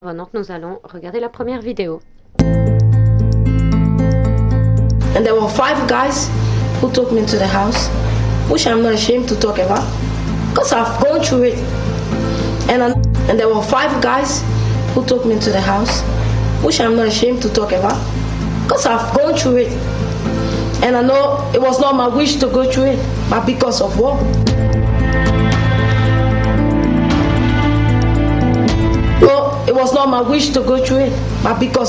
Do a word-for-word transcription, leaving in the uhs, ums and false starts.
Maintenant, nous allons regarder la première vidéo. And there were five guys who took me to the house, which I'm not ashamed to talk about, because I've gone through it. And, I, and there were five guys who took me to the house, which I'm not ashamed to talk about, because I've gone through it. And I know it was not my wish to go through it, but because of war. No, it was not my wish to go through it, but because